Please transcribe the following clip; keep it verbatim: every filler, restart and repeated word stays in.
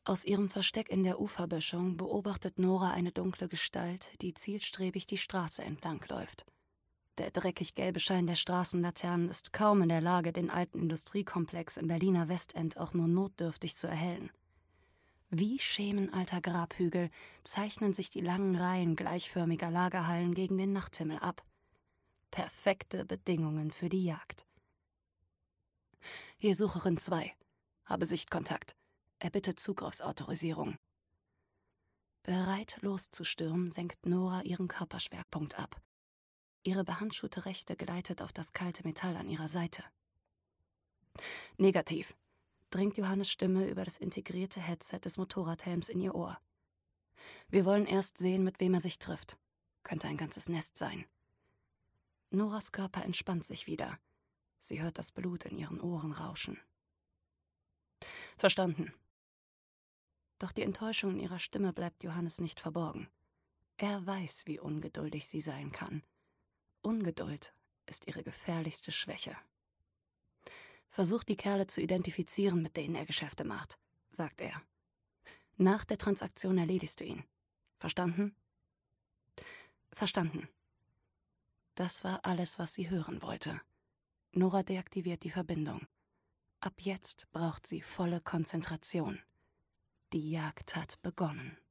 Aus ihrem Versteck in der Uferböschung beobachtet Nora eine dunkle Gestalt, die zielstrebig die Straße entlang läuft. Der dreckig gelbe Schein der Straßenlaternen ist kaum in der Lage, den alten Industriekomplex im Berliner Westend auch nur notdürftig zu erhellen. Wie Schemen alter Grabhügel zeichnen sich die langen Reihen gleichförmiger Lagerhallen gegen den Nachthimmel ab. Perfekte Bedingungen für die Jagd. Hier Sucherin zwei. Habe Sichtkontakt. Erbitte Zugriffsautorisierung. Bereit loszustürmen, senkt Nora ihren Körperschwerpunkt ab. Ihre behandschuhte Rechte gleitet auf das kalte Metall an ihrer Seite. Negativ, dringt Johannes' Stimme über das integrierte Headset des Motorradhelms in ihr Ohr. Wir wollen erst sehen, mit wem er sich trifft. Könnte ein ganzes Nest sein. Noras Körper entspannt sich wieder. Sie hört das Blut in ihren Ohren rauschen. Verstanden. Doch die Enttäuschung in ihrer Stimme bleibt Johannes nicht verborgen. Er weiß, wie ungeduldig sie sein kann. Ungeduld ist ihre gefährlichste Schwäche. Versucht die Kerle zu identifizieren, mit denen er Geschäfte macht, sagt er. Nach der Transaktion erledigst du ihn. Verstanden? Verstanden. Das war alles, was sie hören wollte. Nora deaktiviert die Verbindung. Ab jetzt braucht sie volle Konzentration. Die Jagd hat begonnen.